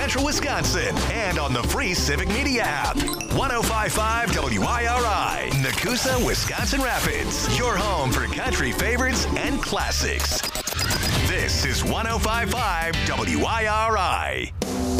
Central Wisconsin and on the free Civic Media app. 105.5 WIRI, Nakusa, Wisconsin Rapids. Your home for country favorites and classics. This is 105.5 WIRI.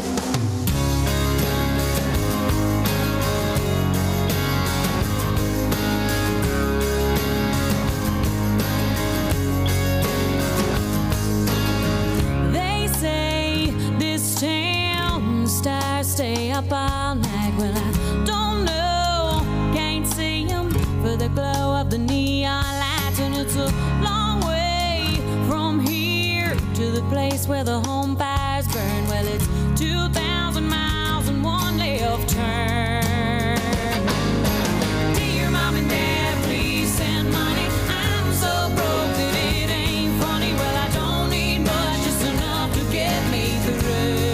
Stars stay up all night. Well, I don't know, can't see them for the glow of the neon lights. And it's a long way from here to the place where the home fires burn. Well, it's 2,000 miles and one left turn. Dear Mom and Dad, please send money. I'm so broke that it ain't funny. Well, I don't need much, just enough to get me through.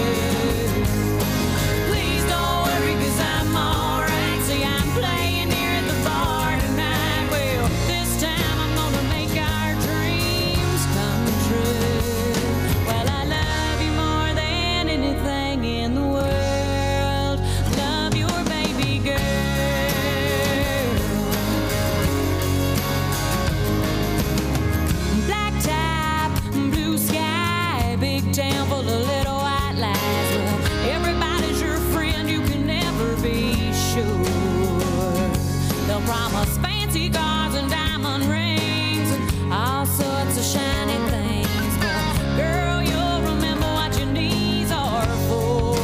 Promise fancy cars and diamond rings and all sorts of shiny things, but girl, you'll remember what your knees are for.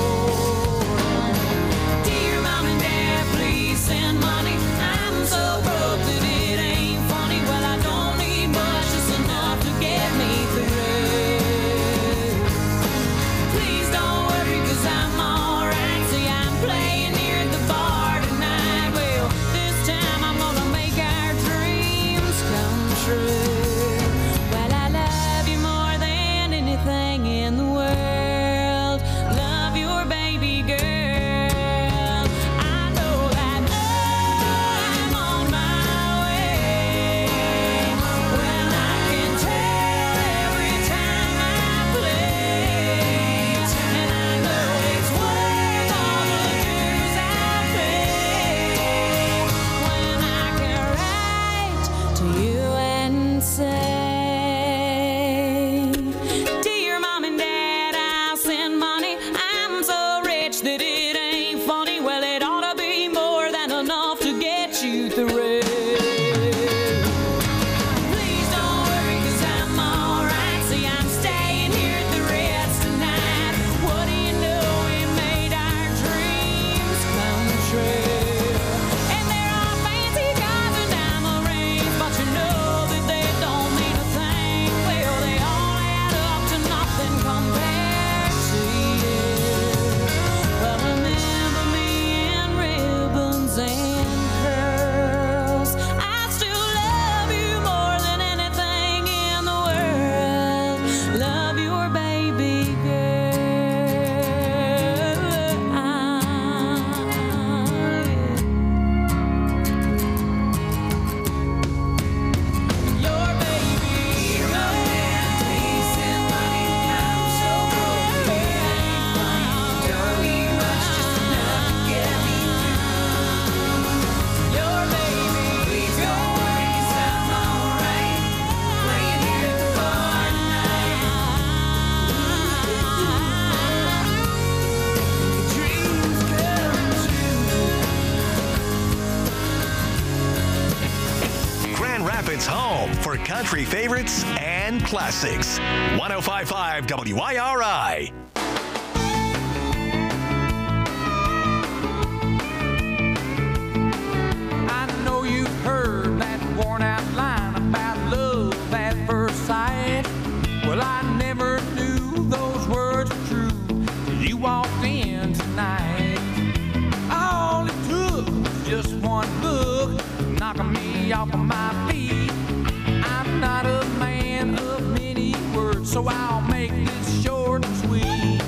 Dear Mom and Dad, please send money. I'm so broke that it ain't funny. Well, I don't need much, just enough to get me through. Please don't worry, 'cause I'm alright. See, I'm playing here at the bar tonight. Well, this time I'm gonna make our dreams come true. Well, I love you more than anything in the world. Love your baby girl. I know that I'm on my way. Well, I can tell every time I play, and I know it's worth all the dues I pay. When I can write to you and say, dear Mom and Dad, I'll send money. I'm so rich that it ain't funny. Well, it ought to be more than enough to get you through. Please don't worry, 'cause I'm alright. See, I'm staying here at the Ritz tonight. What do you know, we made our dreams come true. And there are fancy cars and diamond rings, but you know that they don't mean a thing. Well, they all add up to nothing compared to you. Well, remember me in ribbons and curls. I still love you more than anything in the world. Love your baby girl. Your baby girl. Please send money. I'm so broke that it ain't funny. Don't need much, just enough to get me through. Your baby, please don't worry, 'cause I'm alright. Playing here at the bar tonight. Dreams come true. Grand Rapids home for country favorites and classics. 105.5 WIRI. I know you've heard that worn out line about love at first sight. Well, I never knew those words were true till you walked in tonight. All it took was just one look, knocking me off of my feet. I'm not a man of many words, so I'll make this short and sweet.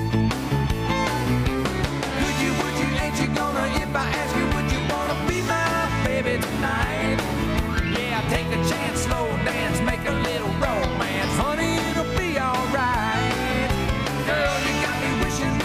Would you, ain't you gonna, if I ask you, would you wanna be my baby tonight? Yeah, take a chance, slow dance, make a little romance. Honey, it'll be alright. Girl, you got me wishing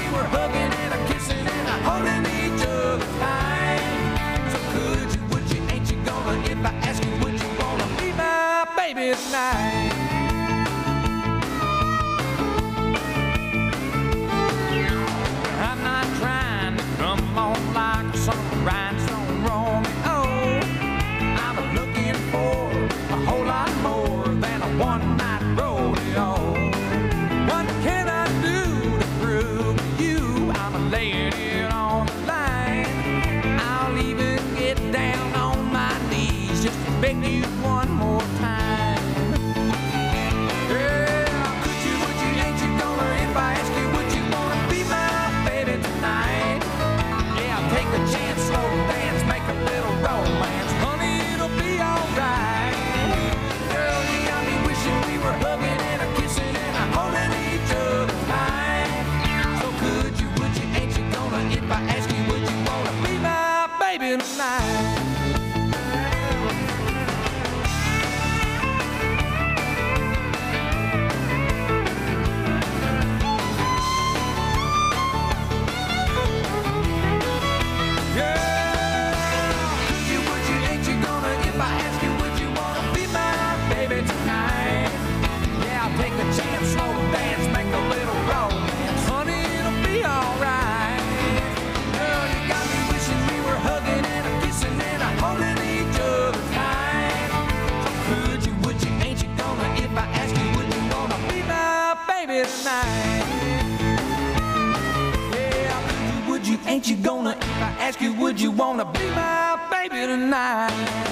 Yeah, would you, ain't you gonna, if I ask you, would you wanna be my baby tonight?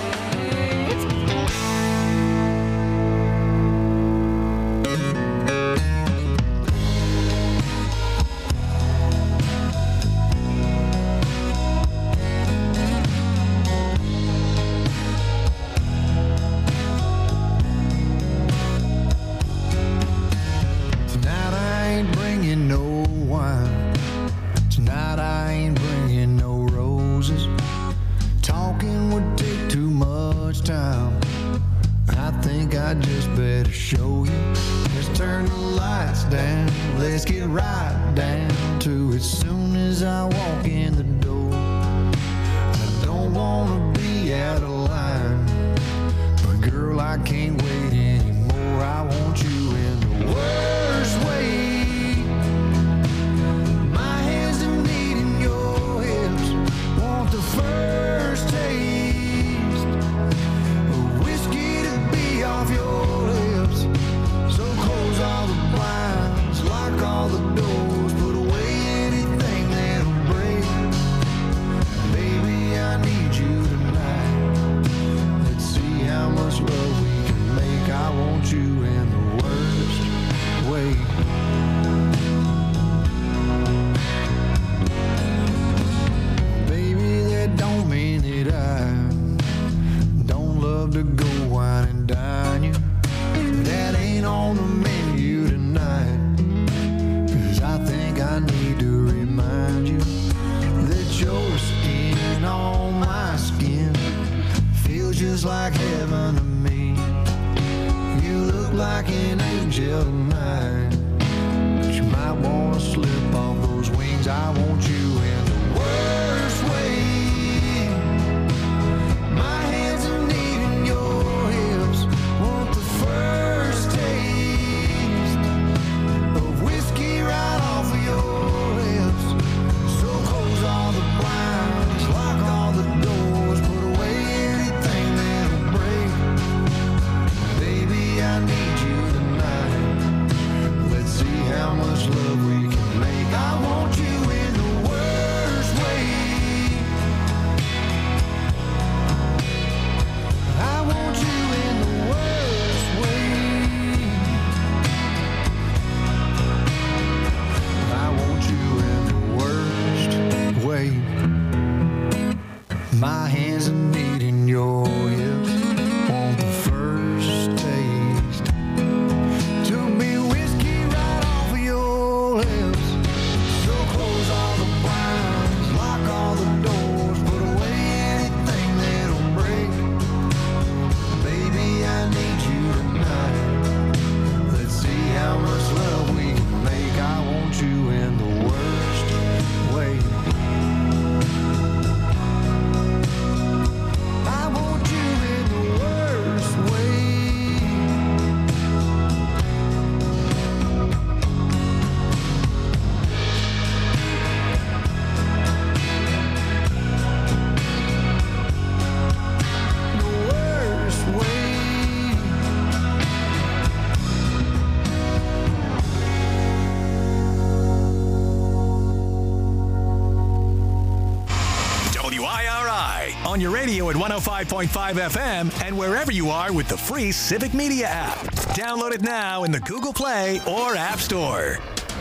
On your radio at 105.5 FM and wherever you are with the free Civic Media app. Download it now in the Google Play or App Store.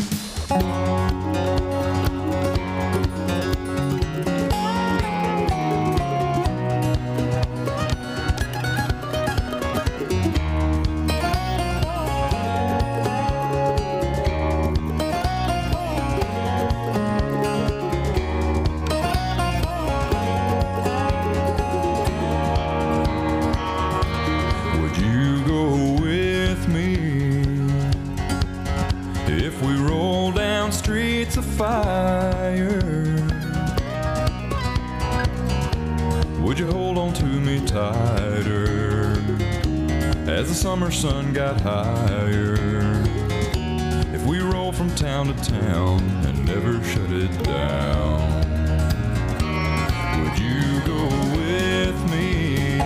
Fire. Would you hold on to me tighter as the summer sun got higher? If we roll from town to town and never shut it down, would you go with me?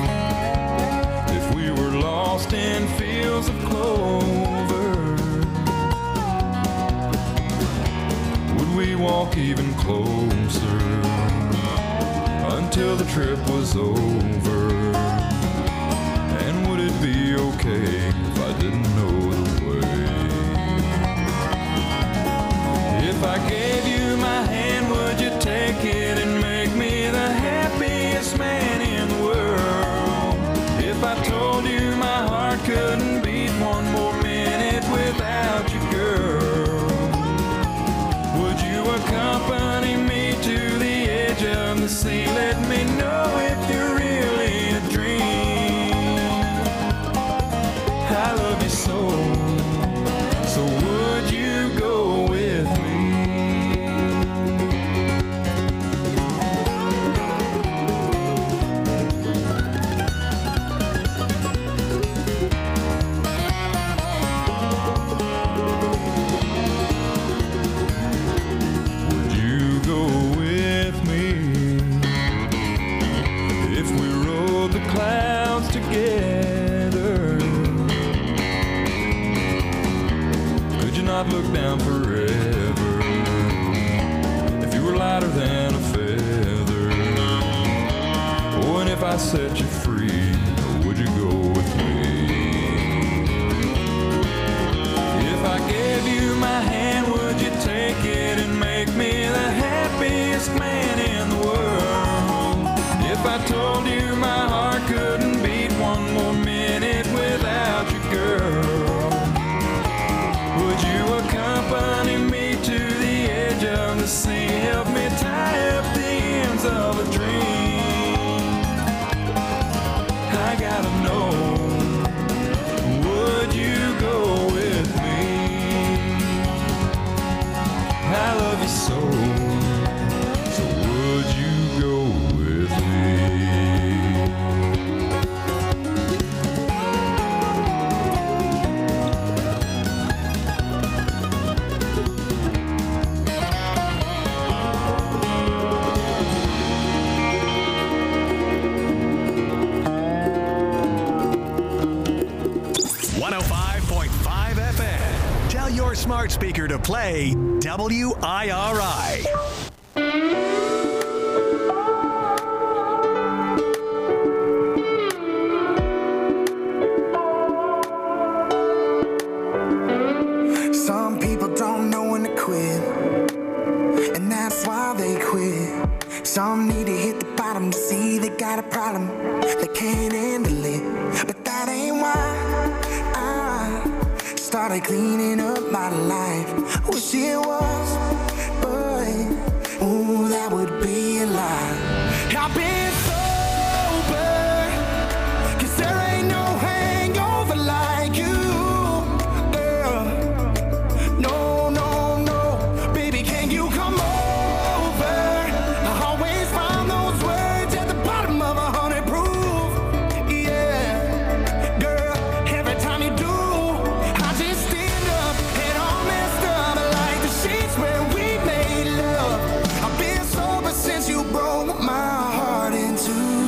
If we were lost in fields of clover, walk even closer until the trip was over? And would it be okay if I didn't know the way? If I gave you my hand, would you take it and make me the happiest man in the world? If I told you my heart couldn't beat one more minute without you, girl, would you accompany me to the edge of the sea? Let me know if you're really a dream. I love you so, so would you go with me? Would you go with me if we rode the clouds together? Could you not look down forever if you were lighter than a feather? Oh, and if I set you free, would you go with me? If I gave you my hand, would you take it and make me the happiest man in the world? If I told you my heart couldn't beat one more minute without you, girl, would you accompany me to the edge of the sea? Help me tie up the ends of a dream. I gotta know, would you go with me? I love you so, so would you go with me? Tell your smart speaker to play WIRI. Some people don't know when to quit, and that's why they quit. Some need to hit the bottom to see they got a problem, they can't handle it. But that ain't why I started cleaning up my life. Wish it was, but ooh, that would be a lie. I've been sober, 'cause there ain't no hangover like you, girl. No, no, no, baby, can you come over? I always find those words at the bottom of 100 proof. Yeah, girl, every time you do, I just stand up and all messed up like the sheets where we made love. I've been sober since you broke my heart in two.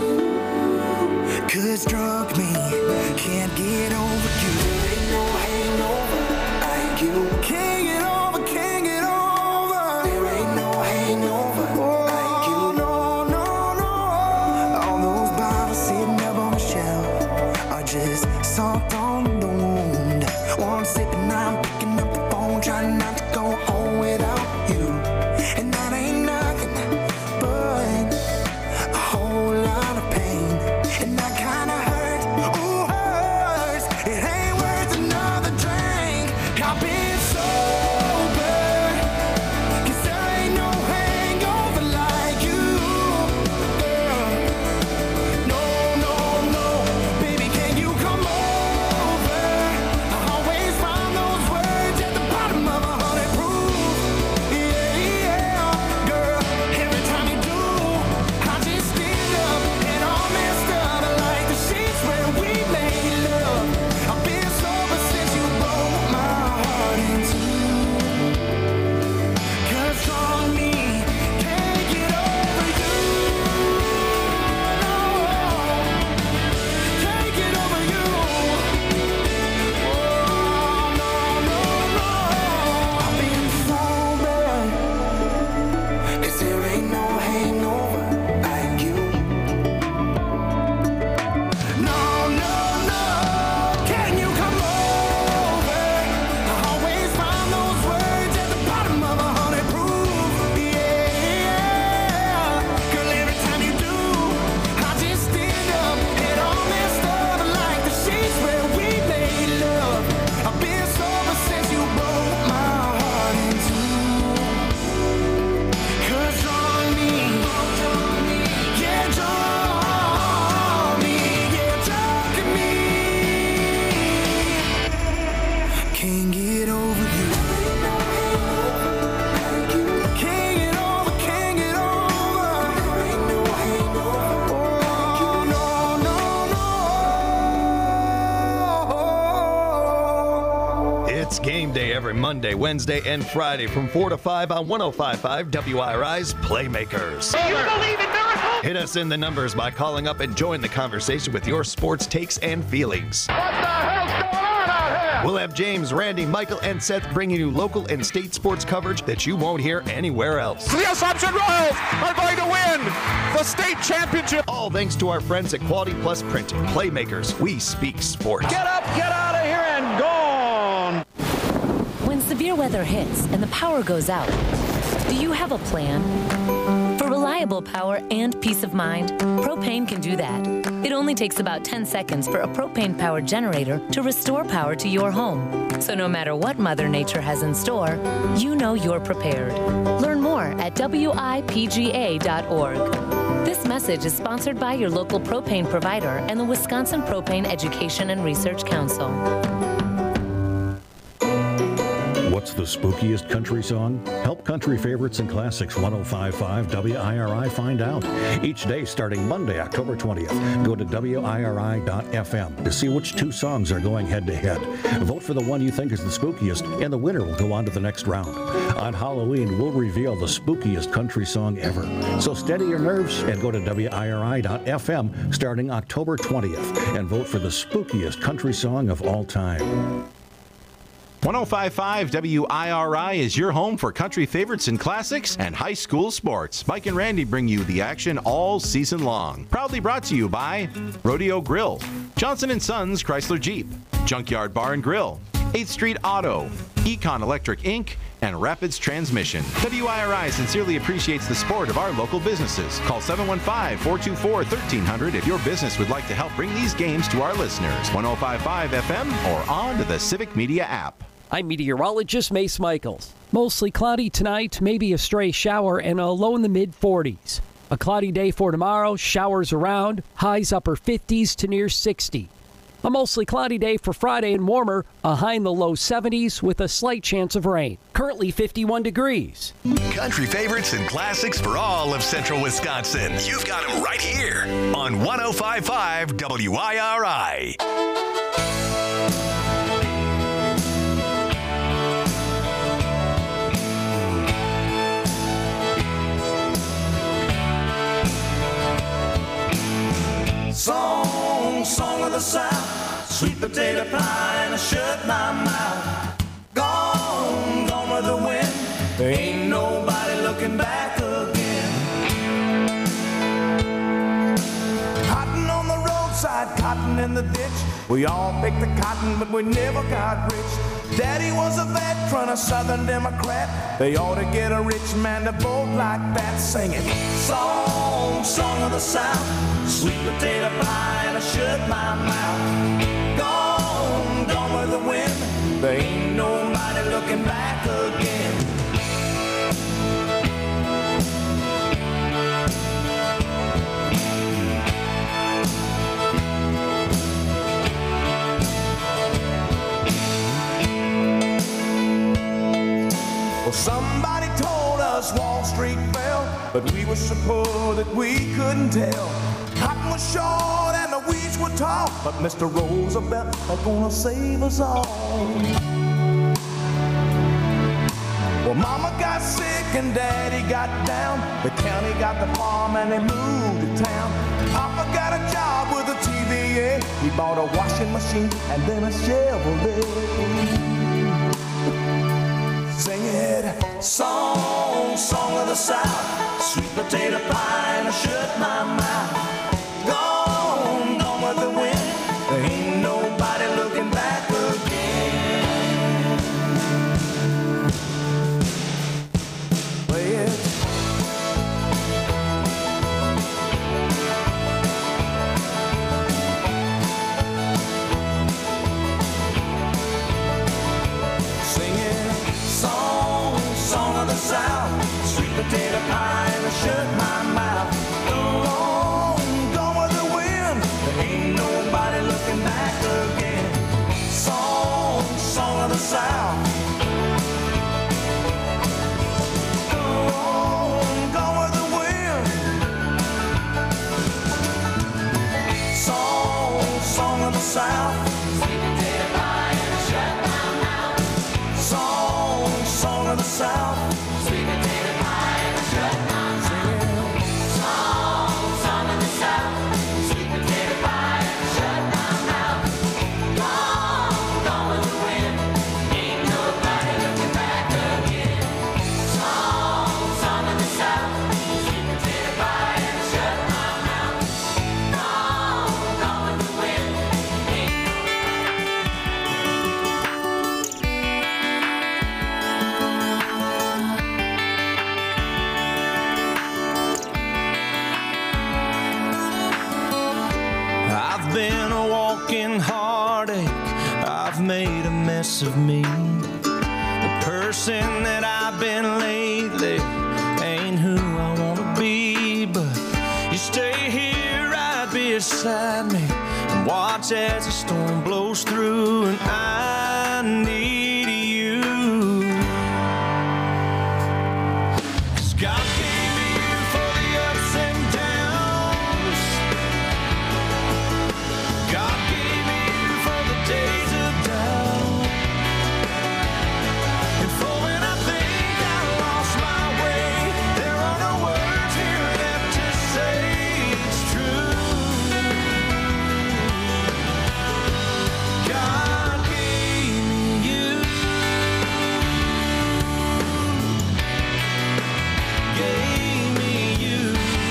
'Cause drunk me can't get over you. There ain't no hangover like you. Can't get over, can't get over. There ain't no hangover like you. No, no, no. All those bottles sitting up on the shelf are just salt on the wound. One sip and I'm picking up the phone, trying not to go home without you. And that ain't nothing but a whole lot of pain. And that kinda hurt, ooh, hurts. It ain't worth another drink. I've been sober, 'cause there ain't no hangover like you, girl. No, no, no, baby, can you come over? I always find those words at the bottom of 100 proof. Yeah, yeah, girl. every Monday, Wednesday, and Friday from 4 to 5 on 105.5 WIRI's Playmakers. Do you believe in miracles? Hit us in the numbers by calling up and join the conversation with your sports takes and feelings. What the hell's going on out here? We'll have James, Randy, Michael, and Seth bringing you local and state sports coverage that you won't hear anywhere else. The Assumption Royals are going to win the state championship. All thanks to our friends at Quality Plus Printing. Playmakers, we speak sports. Get up, get out of here, and gone. When severe weather hits and the power goes out, do you have a plan? For reliable power and peace of mind, Propane can do that. It only takes about 10 seconds for a propane-powered generator to restore power to your home. So no matter what Mother Nature has in store, you know you're prepared. Learn more at WIPGA.org. This message is sponsored by your local propane provider and the Wisconsin Propane Education and Research Council. What's the spookiest country song? Help Country Favorites and Classics 105.5 WIRI find out. Each day starting Monday, October 20th. Go to WIRI.FM to see which two songs are going head-to-head. Vote for the one you think is the spookiest, and the winner will go on to the next round. On Halloween, we'll reveal the spookiest country song ever. So steady your nerves and go to WIRI.FM starting October 20th and vote for the spookiest country song of all time. 105.5 WIRI is your home for country favorites and classics and high school sports. Mike and Randy bring you the action all season long. Proudly brought to you by Rodeo Grill, Johnson & Sons Chrysler Jeep, Junkyard Bar and Grill, 8th Street Auto, Econ Electric Inc., and Rapids Transmission. WIRI sincerely appreciates the support of our local businesses. Call 715-424-1300 if your business would like to help bring these games to our listeners. 105.5 FM or on to the Civic Media app. I'm meteorologist Mace Michaels. Mostly cloudy tonight, maybe a stray shower, and a low in the mid-40s. A cloudy day for tomorrow, showers around, highs upper 50s to near 60. A mostly cloudy day for Friday and warmer, a high in the low 70s with a slight chance of rain. Currently 51 degrees. Country favorites and classics for all of central Wisconsin. You've got them right here on 105.5 WIRI. Song of the South, sweet potato pie, and I shut my mouth. Gone with the wind, there ain't nobody looking back again. Cotton on the roadside, cotton in the ditch. We all picked the cotton, but we never got rich. Daddy was a veteran, a Southern Democrat. They ought to get a rich man to vote like that, singing song of the South, sweet potato pie, and I shut my mouth. Gone with the wind, there ain't nobody looking back again. Well, somebody told us Wall Street fell, but we were so poor that we couldn't tell. Cotton was short and the weeds were tall, but Mr. Roosevelt was gonna save us all. Well, Mama got sick and Daddy got down. The county got the farm and they moved to town. Papa got a job with a TVA. He bought a washing machine and then a Chevrolet. Sing it, song of the South, sweet potato pie, and I shut my mouth. Gone with the wind, there ain't nobody looking back again. Play it. Song of the South, sweet potato pie, and I shut my mouth. Gone with the wind, there ain't nobody looking back again. Song of the South. Gone with the wind. Song of the South, sweet potato pie, and I shut my mouth. Song of the South. Sweet potato pie and shut my mouth. Song of the South. Sweet potato pie and shut my mouth. Gone with the wind. Ain't nobody looking back again. Song of the South. Sweet potato pie and shut my mouth. Gone with the wind. I've been a walking heartache. I've made a mess of me. The person that I've been lately ain't who I wanna be. But you stay here right beside me and watch as the storm blows through. And I need you. 'Cause God gave me you for the ups and downs. God gave me you for the days of doubt. And for when I think I lost my way, there are no words here left to say it's true. God gave me you. Gave me you.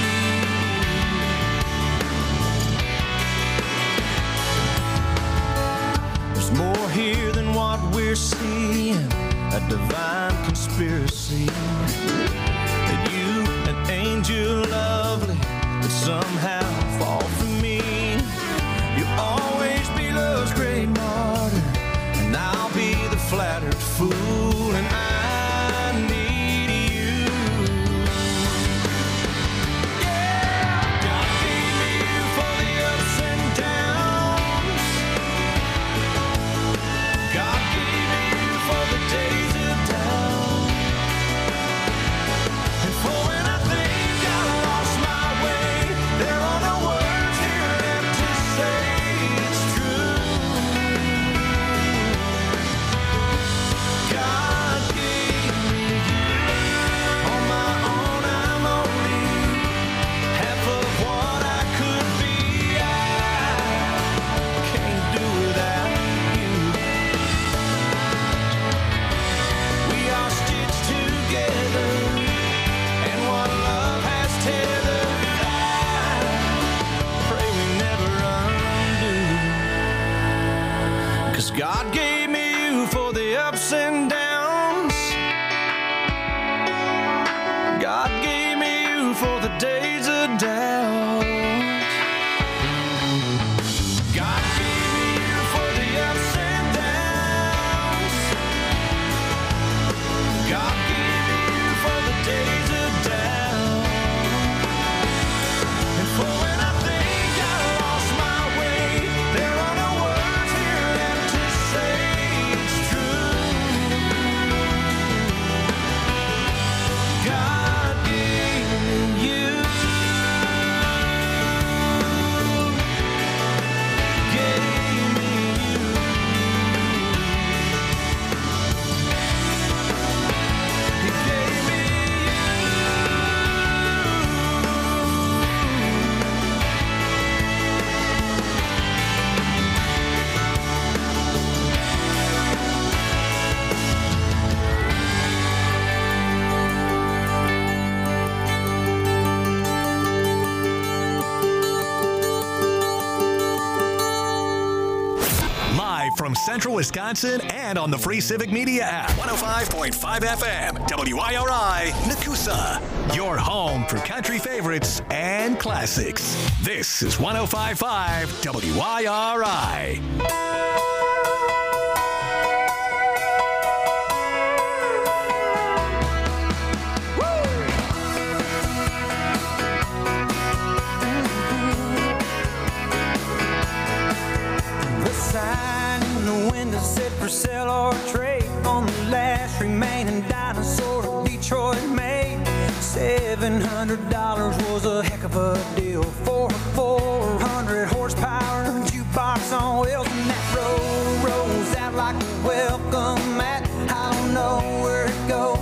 There's more here than what we're seeing, a divine conspiracy. That you, an angel lovely, would somehow fall for me. You'll always be love's great martyr, and I'll be the flattered fool, and I need you. Yeah, God gave me you for the ups and downs. God gave me you for the days of doubt. And for when I think I lost my way, there are no words here left to say it's true. God gave me you. On my own, I'm only half of what I could be. I can't do without you. We are stitched together, and what love has tethered, I pray we never undo. 'Cause God gave me you for the ups and downs. God gave me you for the days of doubt. God gave me you for the ups and downs. God gave me you for the days of doubt. And for when I think I lost my way, there are no words here left to say it's true. God gave me you. Gave me you. He gave me Live from Central Wisconsin and on the free Civic Media app. 105.5 FM, WIRI, Nakusa. Your home for country favorites and classics. This is 105.5 WIRI. The sign in the window said for sale or trade on the last remaining dinosaur of Detroit made. $700 was a heck of a deal for a 400 horsepower jukebox on wheels, and that road rolls out like a welcome mat. I don't know where it goes,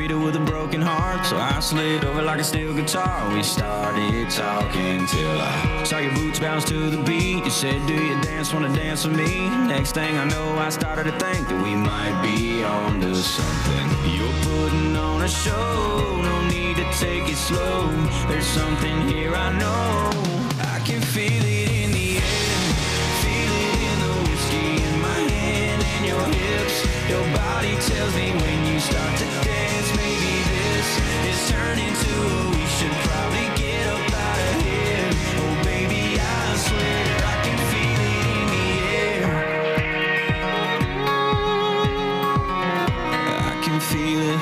margarita with a broken heart. So I slid over like a steel guitar. We started talking till I saw your boots bounce to the beat. You said, do you dance, wanna dance with me? Next thing I know, I started to think that we might be on to something. You're putting on a show, no need to take it slow. There's something here I know. I can feel it in the air, feel it in the whiskey in my hand and your hips. Your body tells me when you start to dance, maybe this is turning to we should probably get up out of here. Oh baby, I swear I can feel it in the air. I can feel it.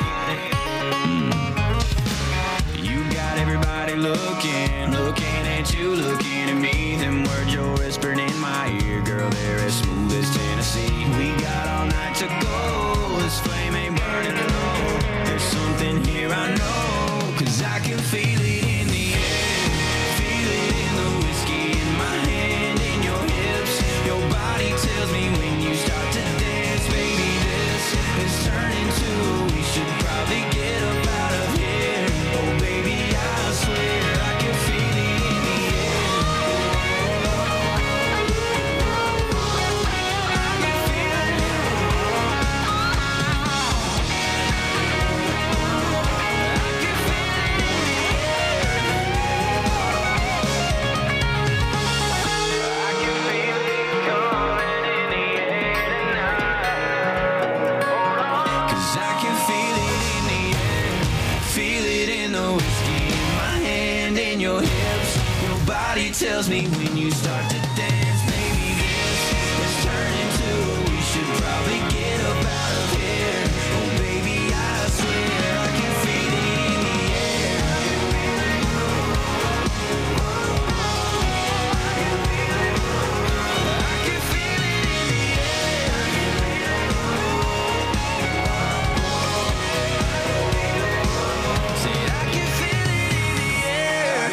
You got everybody looking at you, looking at me. Them words you're whispering in my ear, girl, they're as smooth as Tennessee. We got all night to go, this flame ain't burning low. There's something here I know, 'cause I can feel it in the air, feel it in the whiskey in my hand and your hips. Your body tells me when you start to dance, baby, this is turning to we should probably get up out of here. Oh baby, I swear I can feel it in the air. Tells me when you start to dance, maybe this is turning to we should probably get up out of here. Oh baby, I swear I can feel it in the air. I can feel it in the air. Say I can feel it in the air.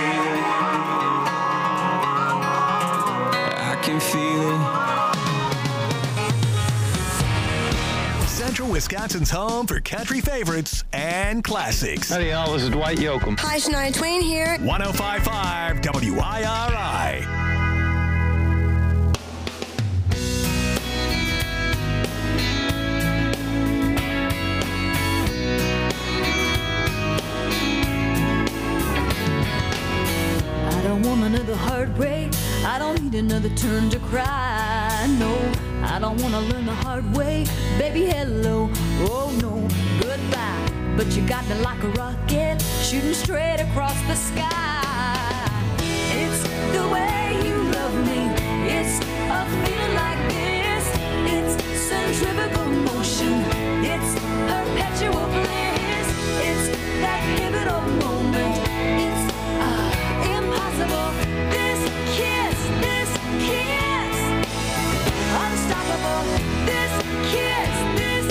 Can feel it. Central Wisconsin's home for country favorites and classics. Howdy, y'all. This is Dwight Yoakam. Hi, Shania Twain here. 105.5 WIRI. I don't want another heartbreak. I don't need another turn to cry. No, I don't want to learn the hard way. Baby, hello. Oh no, goodbye. But you got me like a rocket, shooting straight across the sky. It's the way you love me. It's a feeling like this. It's centrifugal motion. It's perpetual bliss. It's that pivotal moment. It's impossible. This kiss, unstoppable. This kiss.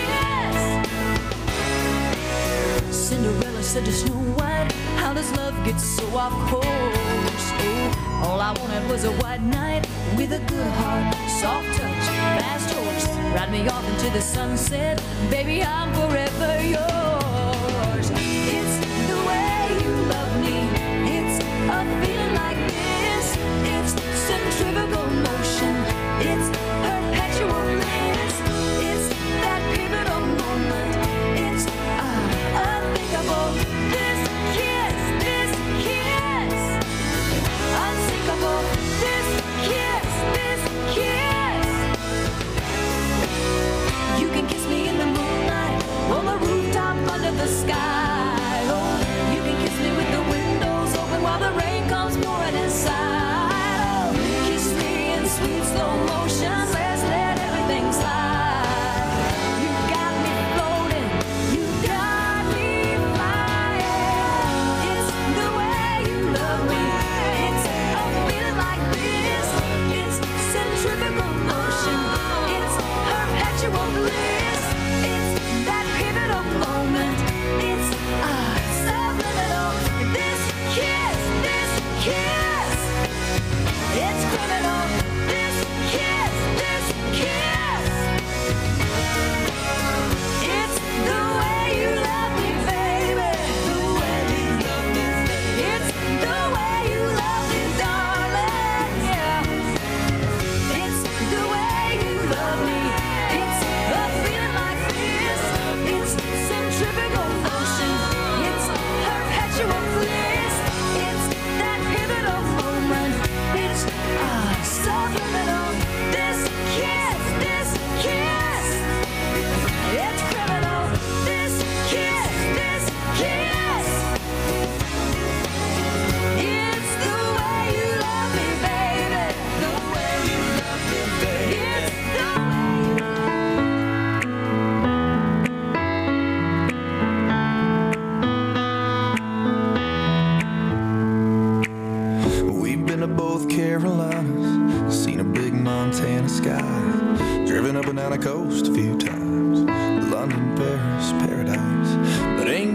Cinderella said to Snow White, how does love get so off course? Oh, all I wanted was a white knight with a good heart, soft touch, fast horse, ride me off into the sunset. Baby, I'm forever yours. It's the way you love me. It's a feeling like this. It's centrifugal motion. It's perpetual bliss. It's that pivotal moment. It's unthinkable. This kiss, unsinkable. This kiss. You can kiss me in the moonlight on the rooftop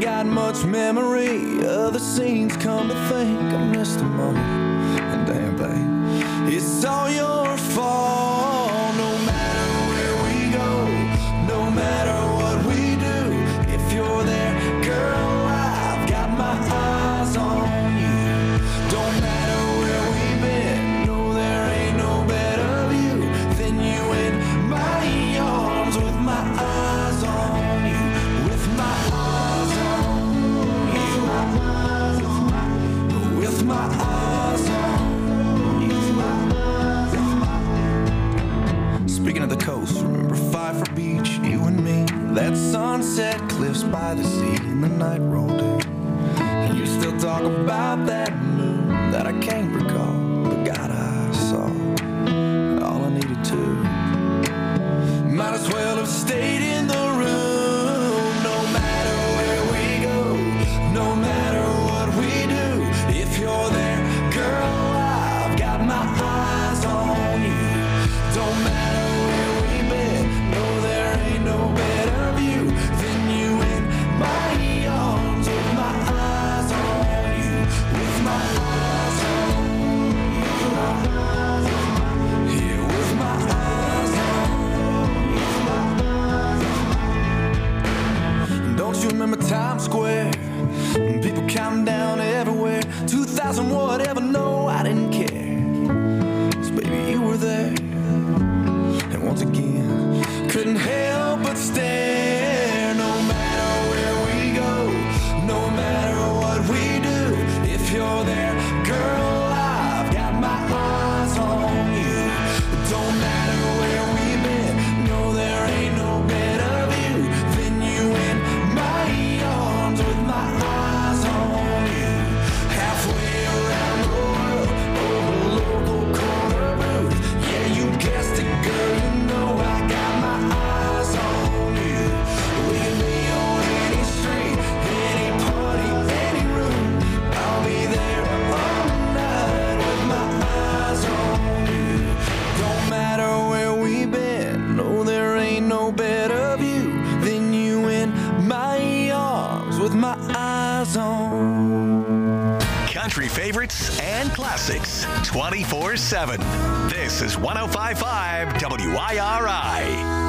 got much memory of the scenes. Come to think, I missed them all. And damn, babe, it's all your fault. No matter where we go, no matter what we do, if you're there, girl, I've got my eyes on you. Don't matter where we've been, no, there ain't no better view than you in my arms with my eyes on you, with my eyes on you, with my eyes on you. Speaking of the coast, remember Pfeiffer Beach, you and me, that sunset cliffs by the sea, and the night rolled in. And you still talk about that moon that I can't recall, but God, I saw all I needed to. Might as well have stayed in the room. No matter where we go, no matter what we do, if you're there, girl, I've got my eyes on you. Don't matter where we've been, no, there ain't no better view than you in my arms with my eyes on you, with my eyes on you, yeah, with my eyes on you. Don't you remember Times Square? People counting down everywhere, 2000 whatever, no, I didn't care. 'Cause baby, you were there. And once again, couldn't help but stare. No matter where we go, no matter what we do, if you're there, girl, I've got my eyes on you. Don't matter where we've been, no, there ain't no better view than you in my arms with my eyes on you. Halfway around the world, over local corner booth. Yeah, you guessed it, girl, you know I got my eyes on you. We can be on any street, any party, any room. I'll be there all night with my eyes on you. Don't matter where we've been, no, there ain't no better view than you in my arms with my eyes on. Country favorites and classics 24/7. This is 105.5 WIRI.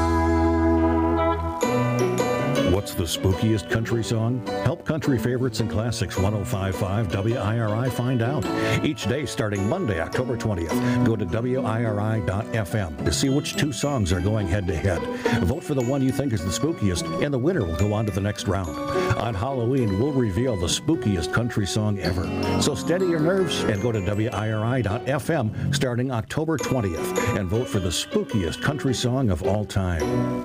What's the spookiest country song? Help country favorites and classics 105.5 WIRI find out. Each day starting Monday, October 20th. Go to WIRI.FM to see which two songs are going head to head. Vote for the one you think is the spookiest, and the winner will go on to the next round. On Halloween, we'll reveal the spookiest country song ever. So steady your nerves and go to WIRI.FM starting October 20th and vote for the spookiest country song of all time.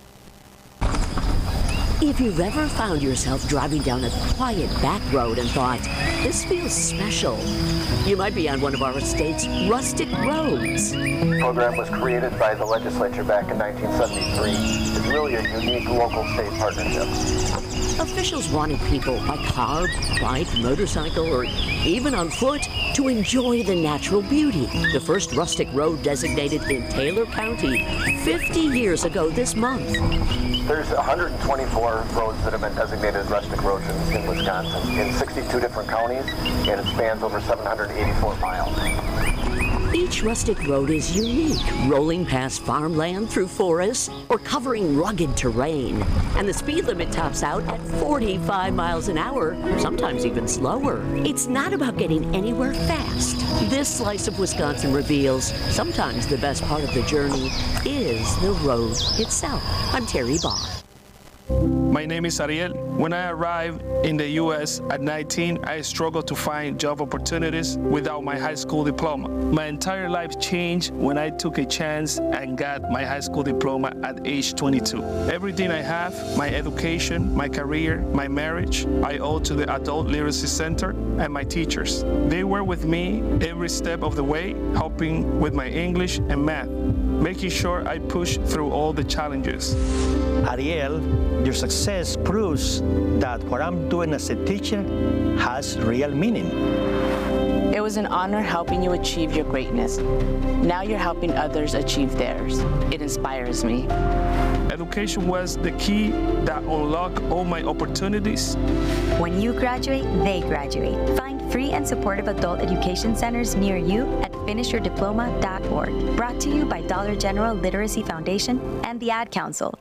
If you've ever found yourself driving down a quiet back road and thought, this feels special, you might be on one of our state's rustic roads. The program was created by the legislature back in 1973. It's really a unique local state partnership. Officials wanted people by car, bike, motorcycle, or even on foot to enjoy the natural beauty. The first rustic road designated in Taylor County 50 years ago this month. There's 124 roads that have been designated rustic roads in Wisconsin in 62 different counties, and it spans over 784 miles. Each rustic road is unique, rolling past farmland through forests or covering rugged terrain. And the speed limit tops out at 45 miles an hour, sometimes even slower. It's not about getting anywhere fast. This slice of Wisconsin reveals sometimes the best part of the journey is the road itself. I'm Terry Baugh. My name is Ariel. When I arrived in the U.S. at 19, I struggled to find job opportunities without my high school diploma. My entire life changed when I took a chance and got my high school diploma at age 22. Everything I have, my education, my career, my marriage, I owe to the Adult Literacy Center and my teachers. They were with me every step of the way, helping with my English and math, making sure I push through all the challenges. Ariel, your success proves that what I'm doing as a teacher has real meaning. It was an honor helping you achieve your greatness. Now you're helping others achieve theirs. It inspires me. Education was the key that unlocked all my opportunities. When you graduate, they graduate. Find free and supportive adult education centers near you at finishyourdiploma.org. Brought to you by Dollar General Literacy Foundation and the Ad Council.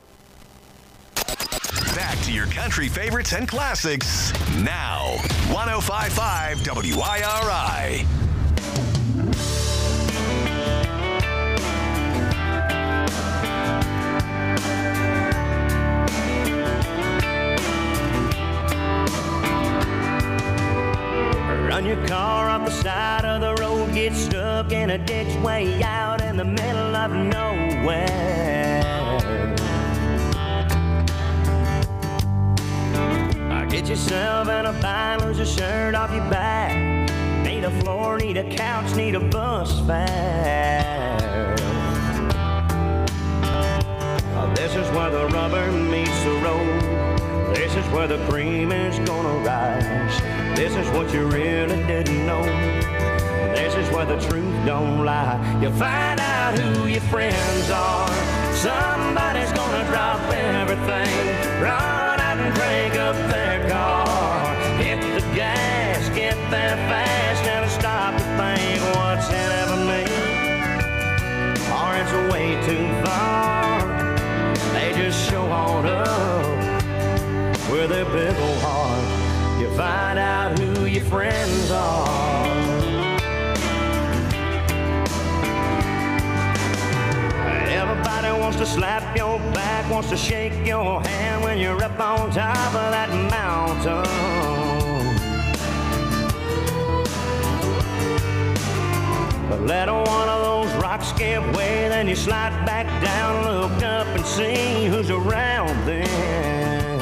Back to your country favorites and classics now. 105.5 WIRI. Run your car off the side of the road, get stuck in a ditch way out in the middle of nowhere. Get yourself in a bind, lose a shirt off your back. Need a floor, need a couch, need a bus fare. This is where the rubber meets the road. This is where the cream is gonna rise. This is what you really didn't know. This is where the truth don't lie. You find out who your friends are. Somebody's gonna drop everything, run out and crank up their car. Hit the gas, get there fast, never stop to think what's in it for me. Or it's way too far. They just show on up with their big old heart. You find out who your friends are. Everybody wants to slap your back, wants to shake your hand when you're up on top of that mountain. But let one of those rocks give way, then you slide back down, look up and see who's around then.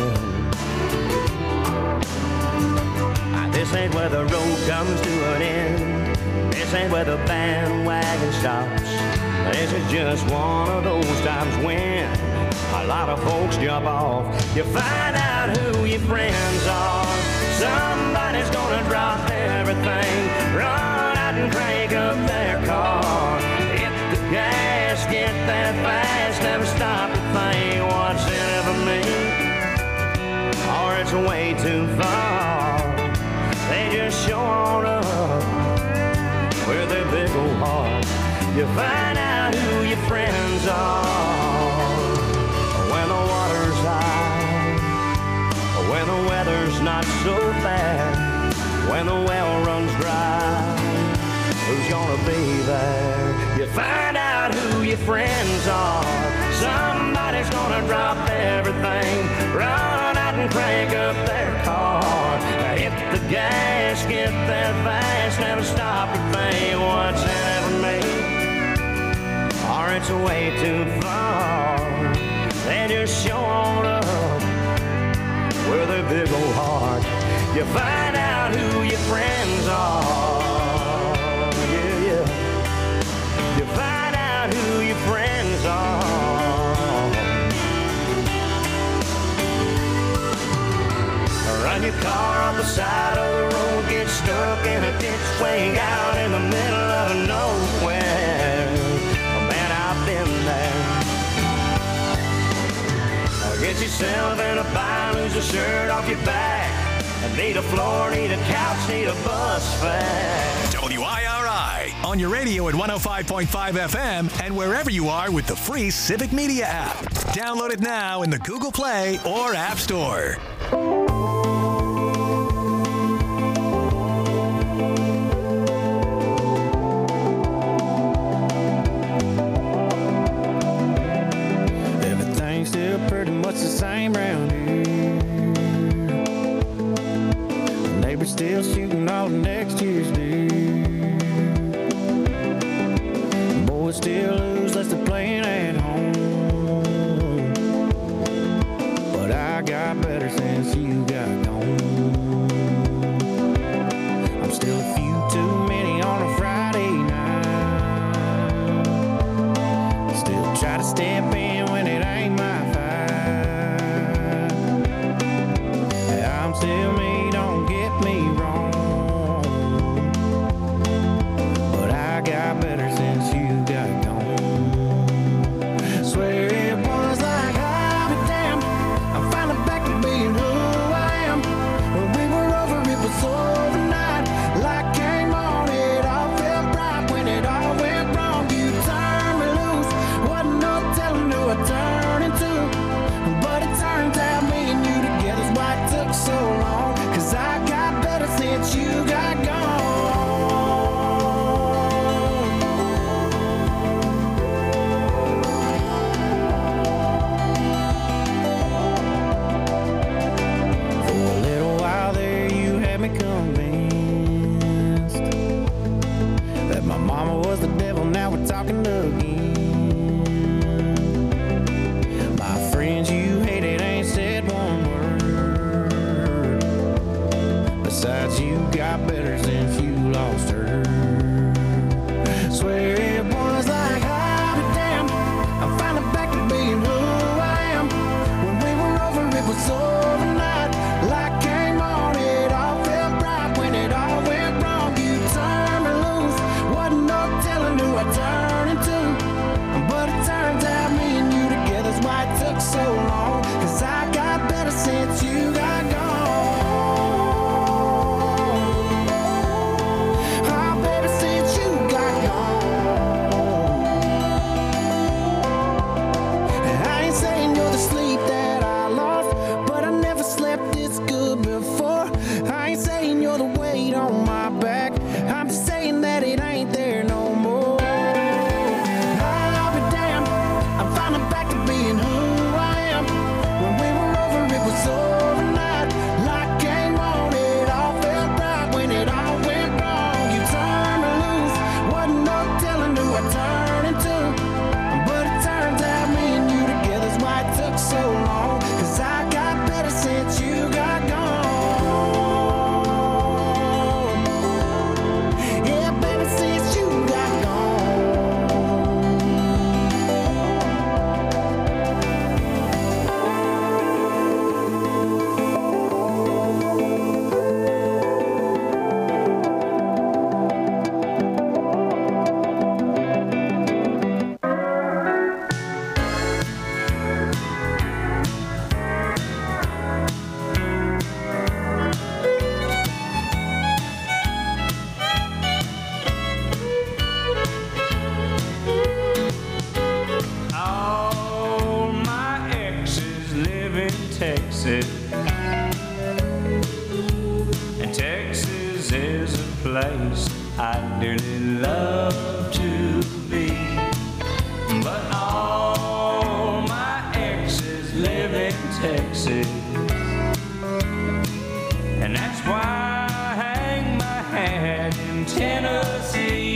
This ain't where the road comes to an end. This ain't where the bandwagon stops. This is just one of those times when a lot of folks jump off. You find out who your friends are. Somebody's gonna drop everything, run out and crank up their car. Hit the gas, get there fast, never stop to think what's in it for me. Or it's way too far. They just show on up with their big old heart. You find out who your friends are when the water's high, when the weather's not so bad, when the well runs dry. Who's gonna be there? You find out who your friends are. Somebody's gonna drop everything, run out and crank up their car. Hit the gas, get there fast, never stop to think what's in it for me. Or it's way too far. They just show on up with a big old heart. You find out who your friends are. Yeah, yeah. You find out who your friends are. Run your car off the side of the road, get stuck in a ditch way out in the middle of nowhere. Man, I've been there. Get yourself in a bind, lose a shirt off your back. Need a floor, need a couch, need a bus fare. WIRI on your radio at 105.5 FM and wherever you are with the free Civic Media app. Download it now in the Google Play or App Store. Everything's still pretty much the same round here. Neighbors still shooting all next year's deer. Boys still lose unless they're playing at home. But I got better since you got gone. I'm still a few too many on a Friday night. Still try to step in when it ain't my fight. I'm still me, don't get me wrong. 'cause I got better since you got gone. For a little while there you had me convinced that my mama was the devil, now we're talking again. My friends you hated ain't said one word. Besides, you got better since you lost her. Swear it was like, I'll be damned, I'm finally back to being who I am. When we were over, it was overnight. Light came on, it all felt right. When it all went wrong, you turned me loose. Wasn't no telling who I'd turn into. But it turns out me and you together's why it took so long. 'Cause I got better since you got gone. Oh, baby, since you got gone. I ain't saying you're the sleep that I lost, but I never slept this good before. I ain't saying you're the weight on my back, I'm just saying that it ain't there no more. I'll be damned, I'm finally back to being who I am. When we were over, it was overnight. Light came on, it all felt right. When it all went wrong, you turned me loose. Wasn't no telling who I turned into. But it turns out me and you together's why it took so long. 'Cause I got better since you got gone. Yeah, baby, since you got All my exes live in Texas, and Texas is a place I dearly love to be. But all my exes live in Texas, and that's why I hang my hat in Tennessee.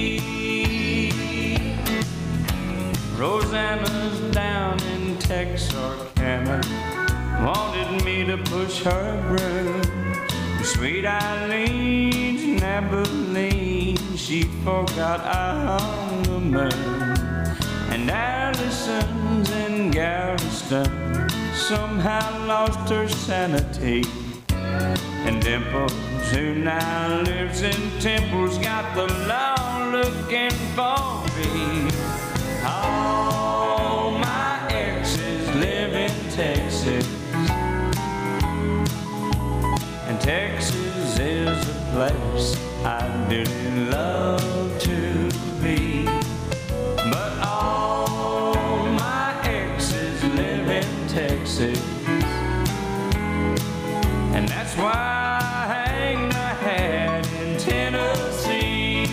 Rosanna's down in Texarkana, wanted me to push her broom. Sweet Eileen's in Abilene, she forgot I hung the moon. And Allison's in Galveston, somehow lost her sanity. And Dimples, who now lives in Temple's got the law looking for me. All my exes live in Texas, and Texas is a place I dearly love to be. But all my exes live in Texas, and that's why I hang my hat in Tennessee.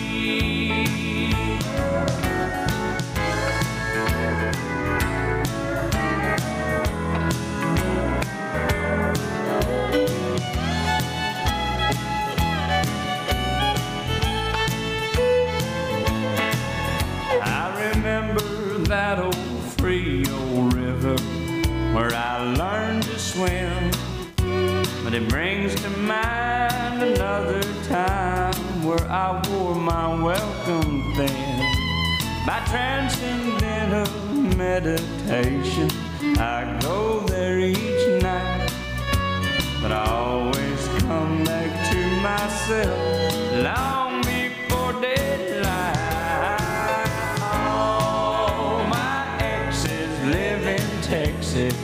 That old Frio River where I learned to swim, but it brings to mind another time where I wore my welcome thin. By transcendental meditation, I go there each night, but I always come back to myself long before daylight. Texas,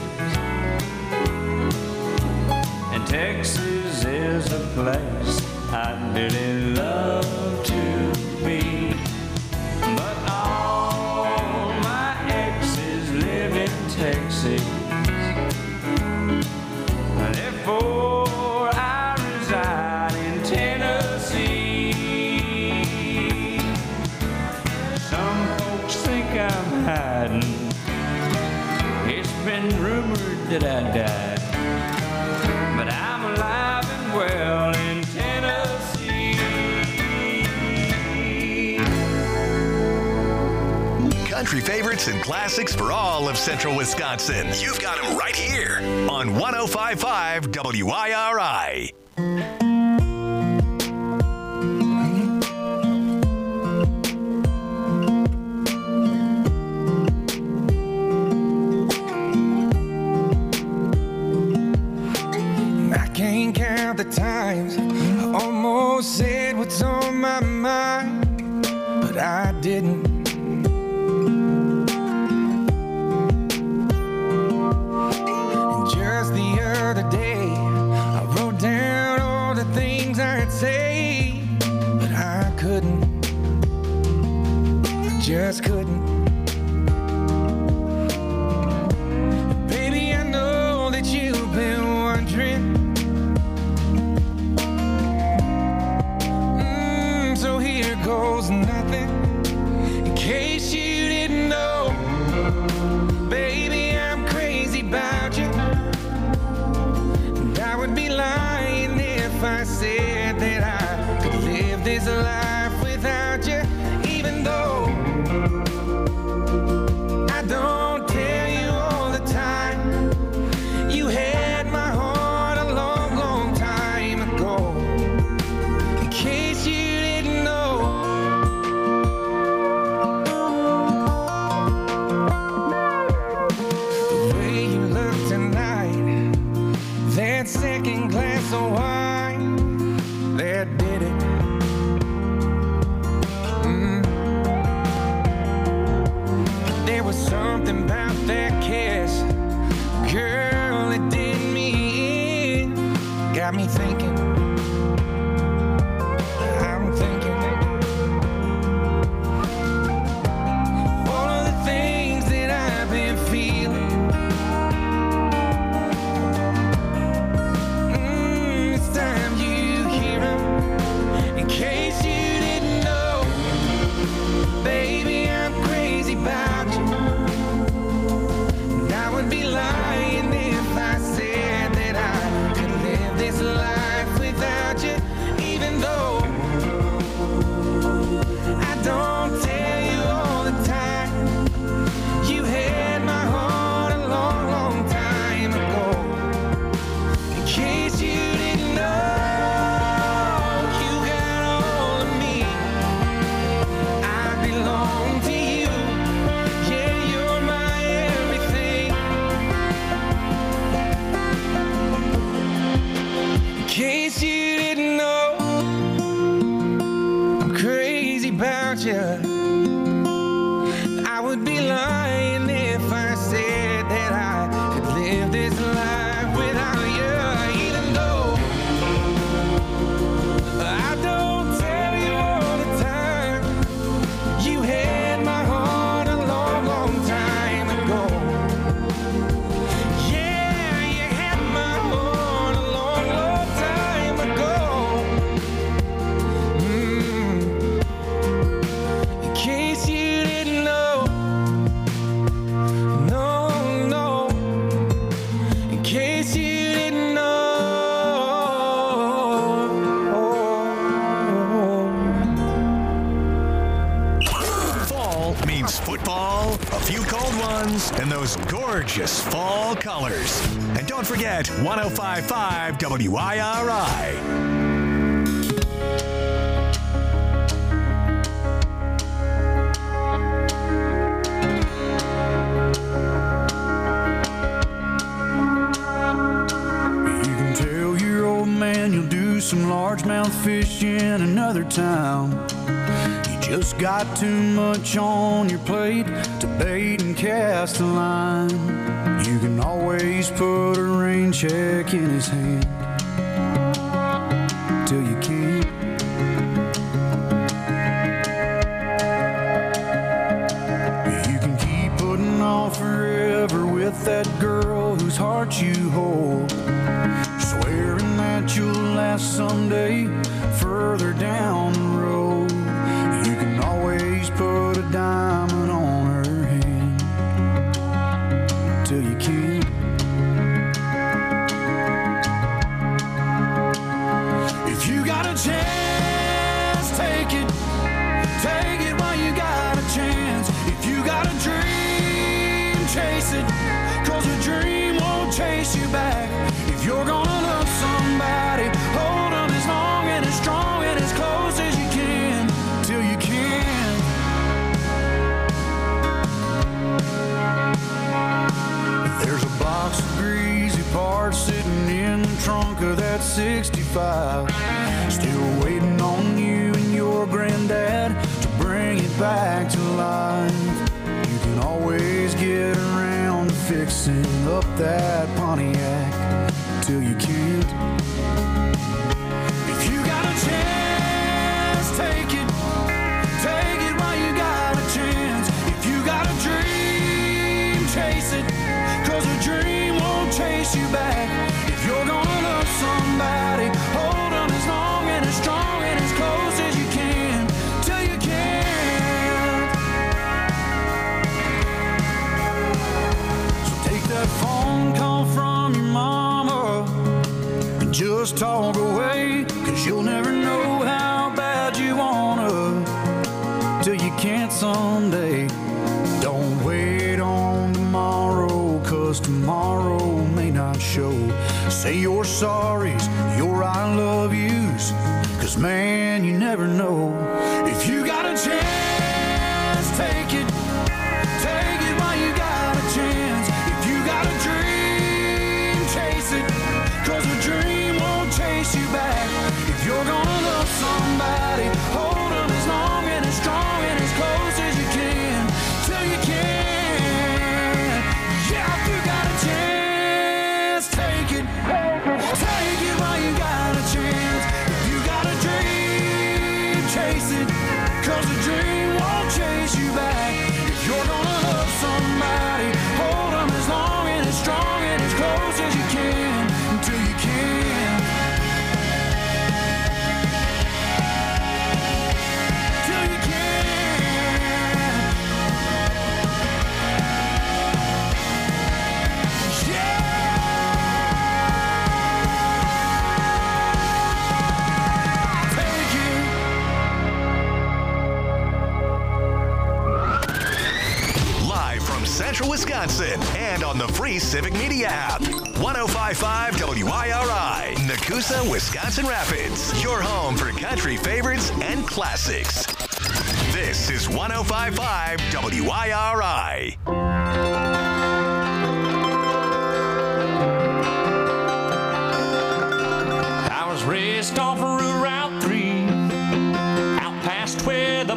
and Texas is a place I really love to be. But all my exes live in Texas, therefore I reside that I died, but I'm alive and well in Tennessee. Country favorites and classics for all of central Wisconsin. You've got them right here on 105.5 WIRI. I can't count the times I almost said what's on my mind, but I didn't. And just the other day, I wrote down all the things I'd say, but I couldn't. I just couldn't. Baby, I know that you've been wondering. So here goes nothing. In case you didn't know, baby, I'm crazy about you. And I would be lying if I said that I could live this life without you, even though I don't tell you all the time. You had my heart a long, long time ago. In case you didn't know. The way you look tonight, that second glass of wine, that did it. There was something about that kiss, girl, it did me in. Got me thinking, I'm thinking all of the things that I've been feeling. It's time you hear them. In case you didn't know, baby, I'm crazy about you. And I would be lying if I said that I could live this life without you, even though I don't tell you all the time. You had my heart a long, long time ago. In case you didn't know, you got all of me. I belong to you. Yeah, you're my everything. In case you didn't know, I'm crazy about you. I would be lying if I said that I could live this life without you, even though I don't tell you all the time. You had my heart a long, long time ago. Yeah, you had my heart a long, long time ago. In case you didn't know, no, no. In case you didn't know. Fall means football, a few cold ones, and those gorgeous fall colors. And don't forget 105.5 WIRI. You can tell your old man you'll do some largemouth fish in another town. You just got too much on your plate to bait and cast a line. You can always put a rain check in his hand till you can't. You can keep putting off forever with that girl whose heart you hold, swearing that you'll last someday further down the road. You can always put a diamond on her hand till you can't. chase it, 'cause a dream won't chase you back. If you're gonna love somebody, hold them as long and as strong and as close as you can, till you can. There's a box of greasy parts sitting in the trunk of that 65, still waiting on you and your granddad to bring it back to life. You can always get around to fixing up that Pontiac till you can't. If you got a chance, take it while you got a chance. If you got a dream, chase it, 'cause a dream won't chase you back. If you're gonna love somebody, hold them as long and as strong and as close as you can, till you can't. So take that phone call from your mama and just talk away, 'cause you'll never know how bad you wanna till you can't someday. Don't wait on tomorrow, 'cause tomorrow may not show. Say your sorries, your I love yous, 'cause man, you never know. If you got a chance, take it while you got a chance. If you got a dream, chase it, 'cause a dream won't chase you back. If you're gonna love somebody, hold them as long and as strong and as close as you can, till you can. Yeah, if you got a chance, take it while you got a chance. If you got a dream, chase it, 'cause a dream won't chase you back. If you're gonna love somebody, hold them as long and as strong and as close as you can, until you can. Till you can. Live from Central Wisconsin and on the free Civic Media app. 105.5 WIRI, Nakusa, Wisconsin Rapids. Your home for country favorites and classics. This is 105.5 WIRI. I was raced off of Route 3, out past where the